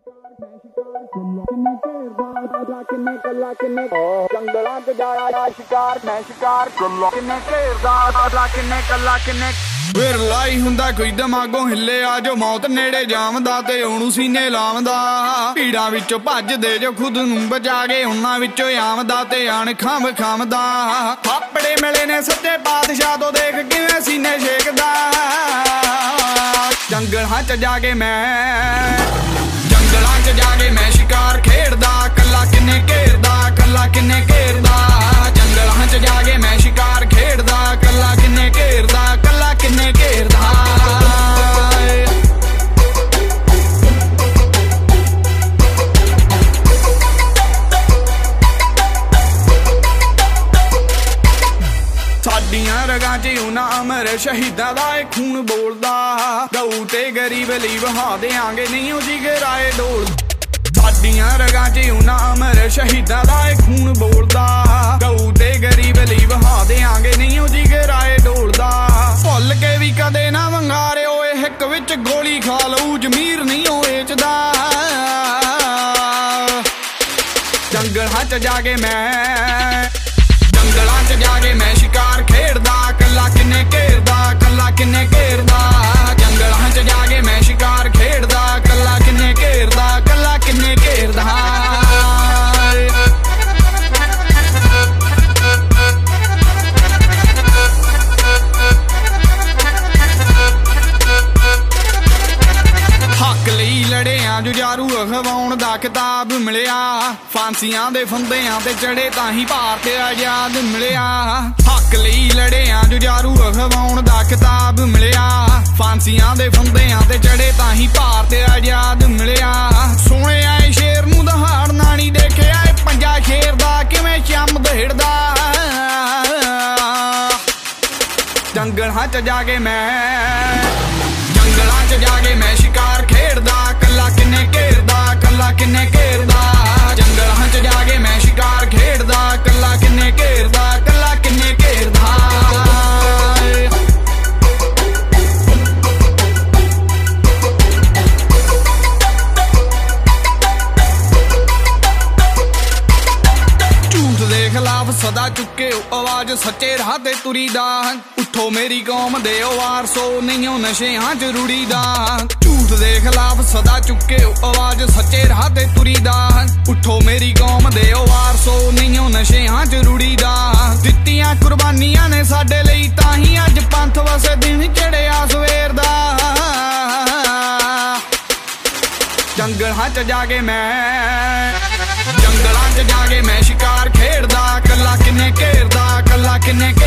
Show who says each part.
Speaker 1: जंगलां च जाया शिकार मैं शिकार किन्ने घेरदा किन्ने कल्ला किन्ने
Speaker 2: फिर लाई हुंदा कोई दिमागों हिले आ जो मौत नेड़े जामदा ते ओनू सीने लावदा भीड़ां विचों भजदे जो खुद नूं बचा के उन्हां विचों आमदा ते आण खंभ खंभदा थापड़े मिले ने सच्चे बादशाह तो देख किवें सीने शेकदा जंगलां च जाके मैं शिकार खेड़दा कल्ला किन्ने घेरदा कल्ला किन्ने घेरदा जंगलां च जाके मैं शिकार खेड़दा कल्ला किन्ने घेरदा कल्ला किन्ने घेरदा साडियां रगां च उन्हां अमर शहीदां दा खून बोलदा गऊ ते गरीब लई बहा देआंगे नहीं ओ जिगराए डोल साडियां रगां च उन्हां अमर शहीदां दा खून बोलदा गऊ ते गरीब लई बहा देआंगे नहीं ओ जिगराए डोलदा भुल के भी कदे ना वंगारे ओए हिक विच गोली खा लऊ जमीर नहीं ओ वेचदा जंगलां च जाके मैं शिकार खेड़दा कल्ला किन्ने घेरदा कल्ला किन्ने घेरदा जंगलां च जाके मैं शिकार खेड़दा कल्ला किन्ने घेरदा कल्ला किन्ने घेरदा हक लई लड़िया जुझारू अखवाउण दा किताब मिलिया फांसियां दे फंदियां ते चढ़े ताही भारत आजाद मिलिया हक लई लड़िया जुझारू अखवाउण दा किताब मिलिया फांसियां दे फंदियां ते चढ़े ताही भारत आजाद मिलिया सोने आए शेर नूं दहाड़ना नहीं देखिया पंजा शेर दा किवें चम दहेड़दा जंगलां च जाके मैं शिकार खेड़दा कल्ला किन्ने घेरदा कल्ला किन्ने घेरदा जंगलां च जाके मैं शिकार खेड़दा कल्ला किन्ने घेरदा कल्ला किन्ने घेरदा झूठ दे खिलाफ सदा चुके आवाज सच्चे राह ते तुरीदा उठो मेरी कौम दे वारसो नहीं नशेहां च रुड़ीदा झूठ दे खिलाफ सदा चुके आवाज सच्चे राह ते तुरीदा उठो मेरी कौम दे वारसो नहीं नशेहां च रुड़ीदा दित्तियां कुर्बानियां ने साडे लई ताही अज पंथ वसे दिन चढ़िया सवेर दा जंगलां च जाके मैं शिकार खेड़दा कल्ला किन्ने घेरदा कल्ला किन्ने